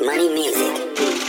Money Music.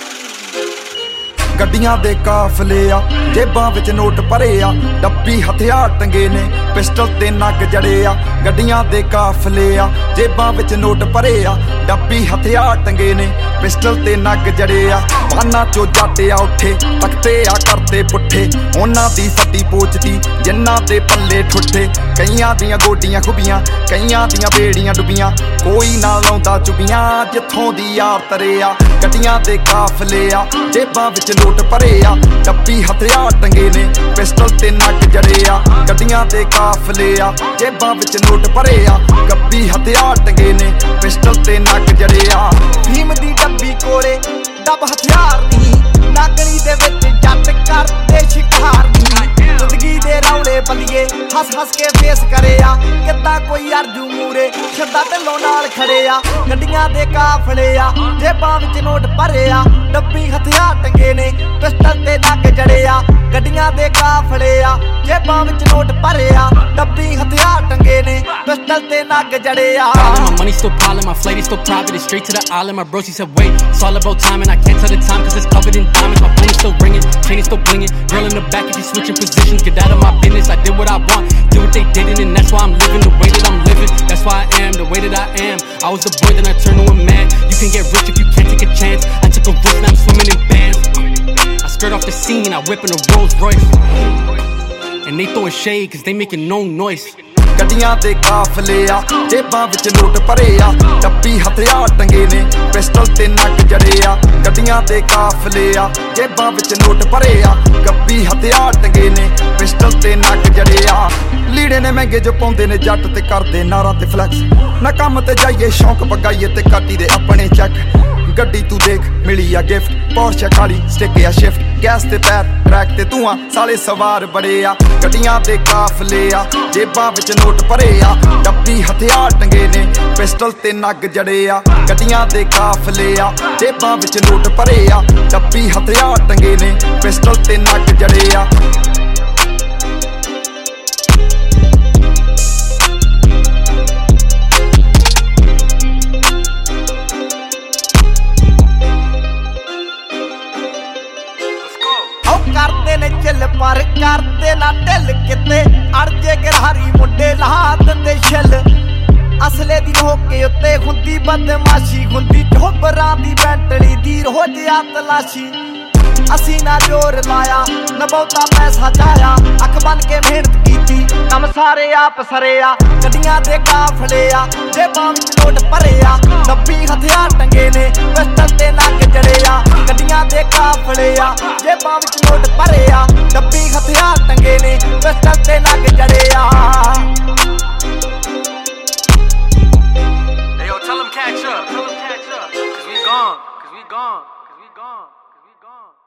ਗੱਡੀਆਂ ਦੇ ਕਾਫਲੇ ਆ ਜੇਬਾਂ ਵਿੱਚ ਨੋਟ ਭਰੇ ਆ ਡੱਬੀ ਹਥਿਆਰ ਟੰਗੇ ਨੇ ਪਿਸਟਲ ਤੇ ਨੱਕ ਜੜੇ ਆ ਗੱਡੀਆਂ ਦੇ ਕਾਫਲੇ ਆ ਜੇਬਾਂ ਵਿੱਚ ਨੋਟ ਭਰੇ ਆ ਡੱਬੀ ਹਥਿਆਰ ਟੰਗੇ ਨੇ ਪਿਸਟਲ ਤੇ ਨੱਕ ਜੜੇ ਆ ਬਾਨਾਂ ਚੋਂ ਜੱਟ ਆ ਉੱਠੇ ਤਖਤੇ ਆ ਕਰਦੇ ਪੁੱਠੇ ਉਹਨਾਂ ਦੀ ਫੱਟੀ ਪੋਚਦੀ ਜਿਨ੍ਹਾਂ ਦੇ ਪੱਲੇ ਠੁੱਠੇ ਕਈਆਂ ਦੀਆਂ ਗੋਡੀਆਂ ਖੁੱਬੀਆਂ ਕਈਆਂ ਦੀਆਂ ਬੇੜੀਆਂ ਡੁੱਬੀਆਂ ਕੋਈ ਨਾ ਲਾਉਂਦਾ ਚੁੱਬੀਆਂ ਜਿੱਥੋਂ ਦੀ ਯਾਰ ਤਰੇ ਆ ਗੱਡੀਆਂ ਦੇ ਕਾਫਲੇ ਆ ਜੇਬਾਂ ਵਿੱਚ ਨੋਟ ਭਰੇ ਆ ਡੱਬੀ ਹਥਿਆਰ ਟੰਗੇ ਨੇ ਪਿਸਟਲ ਤੇ ਨੱਕ ਜੜੇ ਆ ਗੱਡੀਆਂ ਦੇ ਕਾਫਲੇ ਆ ਜੇਬਾਂ ਵਿੱਚ ਨੋਟ ਭਰੇ ਆ ਡੱਬੀ ਹਥਿਆਰ ਟੰਗੇ ਨੇ ਪਿਸਟਲ ਤੇ ਨੱਕ ਜੜੇ ਆ ਭੀਮ ਦੀ ਡੱਬੀ ਕੋਲੇ ਡੱਬ ਹਥਿਆਰ ਨਹੀਂ ਨਾਗਣੀ ਦੇ ਵਿੱਚ ਜੱਟ ਕਰਦੇ ਸ਼ਿਕਾਰ ਨਹੀਂ ਜ਼ਿੰਦਗੀ ਦੇ ਰੌਲੇ ਬੰਦੀਏ ਹੱਸ ਹੱਸ ਕੇ ਫੇਸ ਕਰੇ ਆ ਕਿੱਦਾਂ ਕੋਈ ਅਰਜੂ ਮੂਰੇ ਸ਼ੱਦਾ ਢਿੱਲੋਂ ਨਾਲ ਖੜੇ ਆ ਗੱਡੀਆਂ ਦੇ ਕਾਫਲੇ ਆ ਜੇਬਾਂ ਵਿੱਚ ਨੋਟ ਭਰੇ ਆ ਡੱਬੀ ਹਥਿਆਰ ਟੰਗੇ ਨੇ ਪਿਸਟਲ ਤੇ ਨੱਕ ਜੜੇ ਆ ਗੱਡੀਆਂ ਦੇ ਕਾਫਲੇ ਆ ਜੇਬਾਂ ਵਿੱਚ ਨੋਟ ਭਰੇ ਆ ਡੱਬੀ ਹਥਿਆਰ ਟੰਗੇ ਨੇ ਪਿਸਟਲ ਤੇ ਨੱਕ ਜੜੇ ਆ My money still piling, my flight is still private, it's straight to the island. My bro, she said wait, it's all about time and I can't tell the time cause it's covered in diamonds. My phone is still ringing, chain is still blinging. Girl in the back and she switching positions, get out of my business. I did what I want, did what they didn't, and that's why I'm living the way that I'm living. That's why I am the way that I am. I was the boy, then I turned to a man. You can get rich if you can't take a chance. I took a risk, now I'm swimming in bands. I skirt off the scene, I whip in a Rolls Royce. And they throwing shade cause they making no noise. ਗੱਡੀਆਂ ਦੇ ਕਾਫਲੇ ਆ ਜੇਬਾਂ ਵਿੱਚ note ਭਰੇ ਆ ਡੱਬੀ ਹਥਿਆਰ ਟੰਗੇ ਨੇ ਪਿਸਟਲ ਤੇ ਨੱਕ ਜੜੇ ਆ ਗੱਡੀਆਂ ਦੇ ਕਾਫਲੇ ਆ ਜੇਬਾਂ ਵਿੱਚ ਨੋਟ ਭਰੇ ਆ ਡੱਬੀ ਹਥਿਆਰ ਟੰਗੇ ਨੇ ਪਿਸਟਲ ਤੇ ਨੱਕ ਜੜੇ ਆ ਲੀੜੇ ਨੇ ਮਹਿੰਗੇ ਜੋ ਪਾਉਂਦੇ ਨੇ ਜੱਟ ਤੇ ਕਰਦੇ ਨਾਰਾਂ ਤੇ ਫਲੈਕਸ ਨਾ ਕੰਮ ਤੇ ਜਾਈਏ ਸ਼ੌਂਕ ਪਗਾਈਏ ਤੇ ਕਾਟੀ ਦੇ ਆਪਣੇ ਚੈੱਕ ਗੱਡੀ ਤੂੰ ਦੇਖ ਮਿਲੀ ਆ ਗਿਫਟ ਪੋਰਸ਼ੇ ਖਾਲੀ ਸਟਿਕ ਆ ਸ਼ਿਫਟ ਗੈਸ ਤੇ ਪੈਰ ਟਰੈਕ ਤੇ ਧੂਆਂ ਸਾਲੇ ਸਵਾਰ ਬੜੇ ਆ ਗੱਡੀਆਂ ਦੇ ਕਾਫਲੇ ਆ ਜੇਬਾਂ ਵਿੱਚ ਨੋਟ ਭਰੇ ਆ ਡੱਬੀ ਹਥਿਆਰ ਟੰਗੇ ਨੇ ਪਿਸਟਲ ਤੇ ਨੱਕ ਜੜੇ ਆ ਗੱਡੀਆਂ ਦੇ ਕਾਫਲੇ ਆ ਜੇਬਾਂ ਵਿੱਚ ਨੋਟ ਭਰੇ ਆ ਡੱਬੀ ਹਥਿਆਰ ਟੰਗੇ ਨੇ ਪਿਸਟਲ ਤੇ ਨੱਕ ਜੜੇ ਆ ਕਰਦੇ ਨੇ ਚੱਲ ਪਰ ਕਰਦੇ ਨਾ ਢਿੱਲ ਕਿਤੇ ਅੜਜੇ ਗਰਹਾਰੀ ਮੁੰਡੇ ਲਾ ਦਿੰਦੇ ਛਿੱਲ ਅਸਲੇ ਦੀ ਹੋਕੇ ਉੱਤੇ ਹੁੰਦੀ ਬਦਮਾਸ਼ੀ ਹੁੰਦੀ ਝੋਬਰਾਂ ਦੀ ਬੈਂਟਲੀ ਦੀ ਰੋਜ਼ ਆ ਤਲਾਸ਼ੀ ਅਸੀਂ ਨਾ ਜ਼ੋਰ ਲਾਇਆ ਨਾ ਬਹੁਤਾ ਪੈਸਾ ਚਾਇਆ ਅੱਖ ਬਨ ਕੇ ਮਿਹਨਤ ਕੀਤੀ ਕੰਮ ਸਾਰੇ ਆਪ ਸਰੇ ਆ ਗੱਡੀਆਂ ਦੇ ਕਾਫਲੇ ਆ ਜੇਬਾਂ ਵਿੱਚ ਨੋਟ ਭਰੇ ਆ ਡੱਬੀ ਹਥਿਆਰ ਟੰਗੇ ਨੇ ਪਿਸਟਲ ਤੇ ਨੱਕ ਜੜੇ ਆ ਗੱਡੀਆਂ ਦੇ ਕਾਫਲੇ ਆ ਜੇਬਾਂ ਵਿੱਚ ਨੋਟ ਭਰੇ ਆ ਡੱਬੀ ਹਥਿਆਰ ਟੰਗੇ ਨੇ ਪਿਸਟਲ ਤੇ ਨੱਕ ਜੜੇ ਆ Hey yo, tell them catch up, cause we gone, cause we gone, cause we gone, cause we gone.